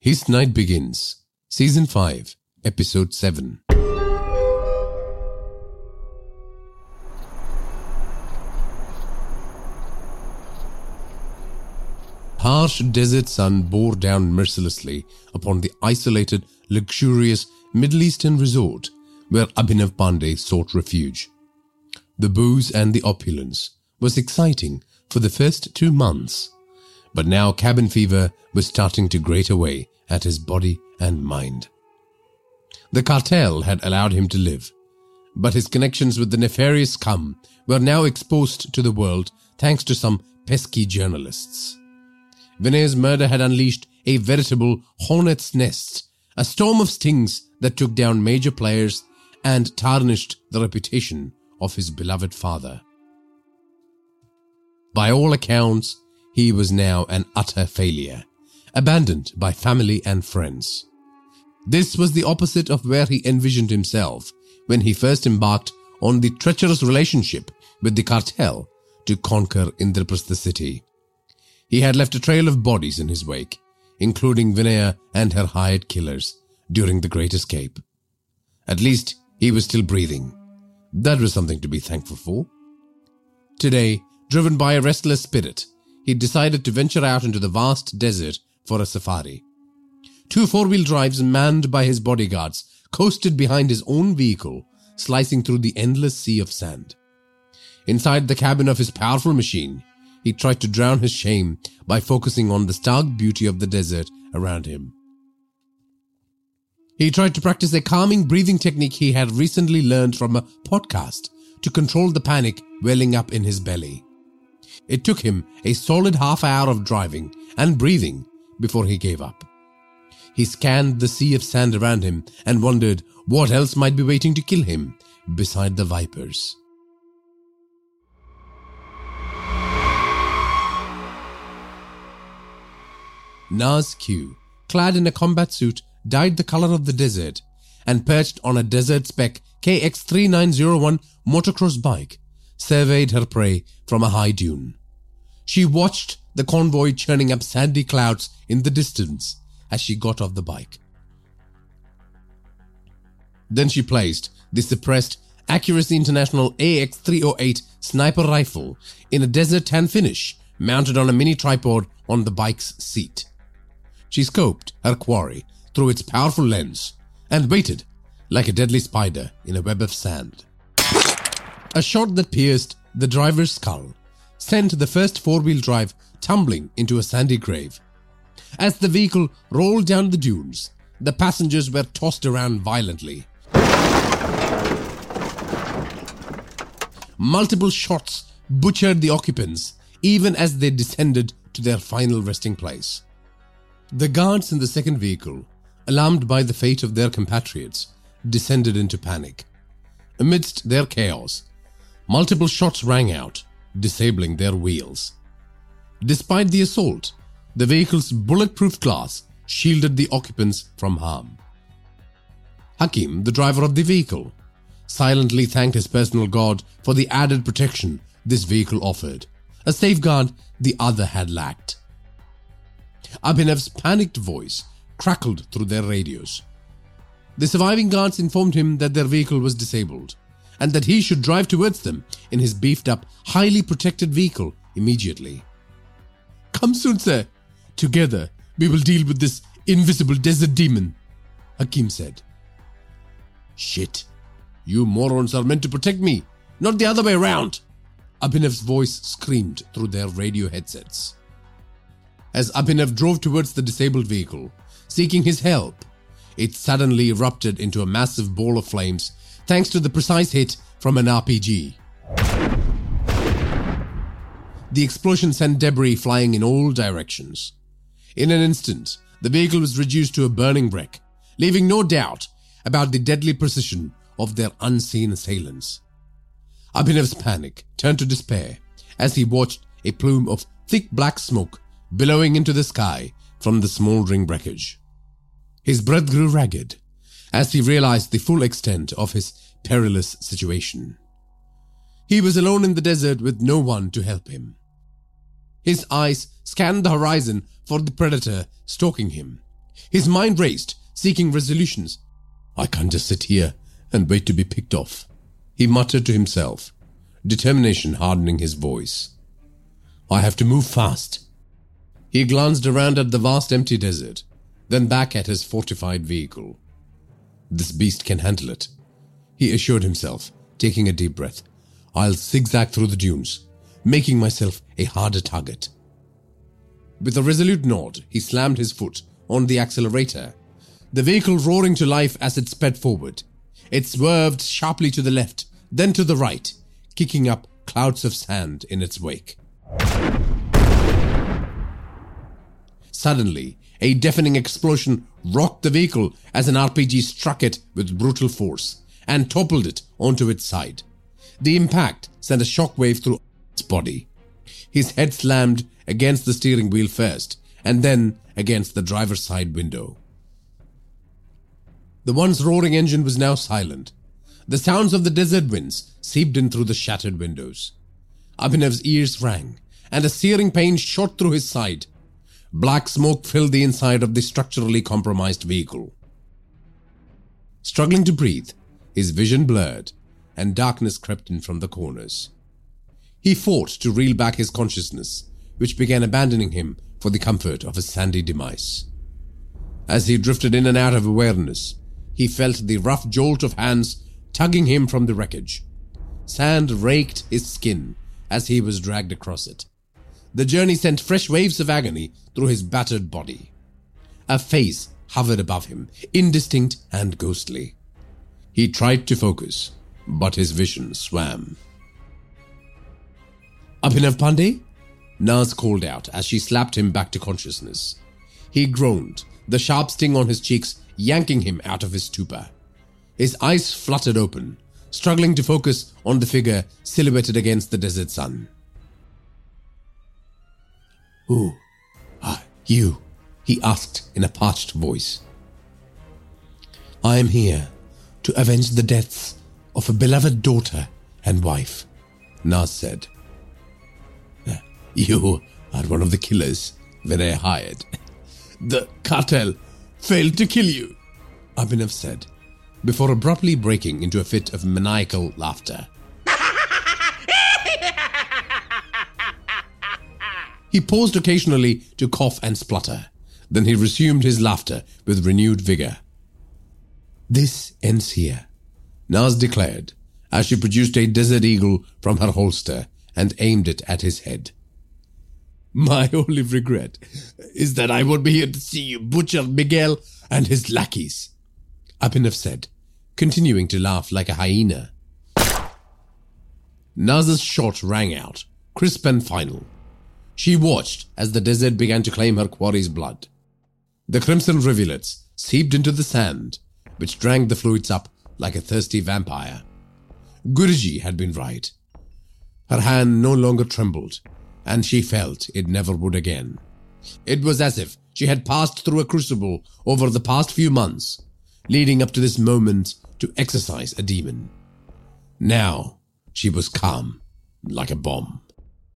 His Night Begins, Season 5, Episode 7. Harsh desert sun bore down mercilessly upon the isolated, luxurious Middle Eastern resort where Abhinav Pandey sought refuge. The booze and the opulence was exciting for the first 2 months, but now cabin fever was starting to grate away at his body and mind. The cartel had allowed him to live, but his connections with the nefarious scum were now exposed to the world thanks to some pesky journalists. Vinay's murder had unleashed a veritable hornet's nest, a storm of stings that took down major players and tarnished the reputation of his beloved father. By all accounts, he was now an utter failure, abandoned by family and friends. This was the opposite of where he envisioned himself when he first embarked on the treacherous relationship with the cartel to conquer Indraprastha city. He had left a trail of bodies in his wake, including Vinaya and her hired killers, during the Great Escape. At least he was still breathing. That was something to be thankful for. Today, driven by a restless spirit, he decided to venture out into the vast desert for a safari. 2 four-wheel drives manned by his bodyguards coasted behind his own vehicle, slicing through the endless sea of sand. Inside the cabin of his powerful machine, he tried to drown his shame by focusing on the stark beauty of the desert around him. He tried to practice a calming breathing technique he had recently learned from a podcast to control the panic welling up in his belly. It took him a solid half hour of driving and breathing before he gave up. He scanned the sea of sand around him and wondered what else might be waiting to kill him beside the vipers. Naz Q, clad in a combat suit dyed the color of the desert and perched on a desert spec KX3901 motocross bike, surveyed her prey from a high dune. She watched the convoy churning up sandy clouds in the distance as she got off the bike. Then she placed the suppressed Accuracy International AX308 sniper rifle in a desert tan finish mounted on a mini tripod on the bike's seat. She scoped her quarry through its powerful lens and waited like a deadly spider in a web of sand. A shot that pierced the driver's skull sent the first four-wheel drive tumbling into a sandy grave. As the vehicle rolled down the dunes, the passengers were tossed around violently. Multiple shots butchered the occupants even as they descended to their final resting place. The guards in the second vehicle, alarmed by the fate of their compatriots, descended into panic. Amidst their chaos, multiple shots rang out, disabling their wheels. Despite the assault, the vehicle's bulletproof glass shielded the occupants from harm. Hakim, the driver of the vehicle, silently thanked his personal god for the added protection this vehicle offered, a safeguard the other had lacked. Abhinav's panicked voice crackled through their radios. The surviving guards informed him that their vehicle was disabled and that he should drive towards them in his beefed-up, highly protected vehicle immediately. "Come soon, sir. Together, we will deal with this invisible desert demon," Hakim said. "Shit. You morons are meant to protect me, not the other way around," Abhinav's voice screamed through their radio headsets. As Abhinav drove towards the disabled vehicle, seeking his help, it suddenly erupted into a massive ball of flames thanks to the precise hit from an RPG. The explosion sent debris flying in all directions. In an instant, the vehicle was reduced to a burning wreck, leaving no doubt about the deadly precision of their unseen assailants. Abhinav's panic turned to despair as he watched a plume of thick black smoke billowing into the sky from the smoldering wreckage. His breath grew ragged as he realized the full extent of his perilous situation. He was alone in the desert with no one to help him. His eyes scanned the horizon for the predator stalking him, His mind raced, seeking resolutions. I can't just sit here and wait to be picked off, he muttered to himself, determination hardening his voice. I have to move fast. He glanced around at the vast empty desert, then back at his fortified vehicle. This beast can handle it, he assured himself, taking a deep breath. I'll zigzag through the dunes, making myself a harder target. With a resolute nod, he slammed his foot on the accelerator, the vehicle roaring to life as it sped forward. It swerved sharply to the left, then to the right, kicking up clouds of sand in its wake. Suddenly, a deafening explosion rocked the vehicle as an RPG struck it with brutal force and toppled it onto its side. The impact sent a shockwave through its body. His head slammed against the steering wheel first, and then against the driver's side window. The once roaring engine was now silent. The sounds of the desert winds seeped in through the shattered windows. Abhinav's ears rang, and a searing pain shot through his side. Black smoke filled the inside of the structurally compromised vehicle. Struggling to breathe, his vision blurred, and darkness crept in from the corners. He fought to reel back his consciousness, which began abandoning him for the comfort of a sandy demise. As he drifted in and out of awareness, he felt the rough jolt of hands tugging him from the wreckage. Sand raked his skin as he was dragged across it. The journey sent fresh waves of agony through his battered body. A face hovered above him, indistinct and ghostly. He tried to focus, but his vision swam. Abhinav Pandey? Naz called out as she slapped him back to consciousness. He groaned, the sharp sting on his cheeks yanking him out of his stupor. His eyes fluttered open, struggling to focus on the figure silhouetted against the desert sun. Who are you? He asked in a parched voice. I am here to avenge the deaths of a beloved daughter and wife, Naz said. You are one of the killers that I hired. The cartel failed to kill you, Abhinav said, before abruptly breaking into a fit of maniacal laughter. He paused occasionally to cough and splutter. Then he resumed his laughter with renewed vigor. This ends here, Naz declared, as she produced a Desert Eagle from her holster and aimed it at his head. My only regret is that I won't be here to see you butcher Miguel and his lackeys, Abhinav said, continuing to laugh like a hyena. Naz's shot rang out, crisp and final. She watched as the desert began to claim her quarry's blood. The crimson rivulets seeped into the sand, which drank the fluids up like a thirsty vampire. Guruji had been right. Her hand no longer trembled, and she felt it never would again. It was as if she had passed through a crucible over the past few months, leading up to this moment to exorcise a demon. Now she was calm, like a bomb.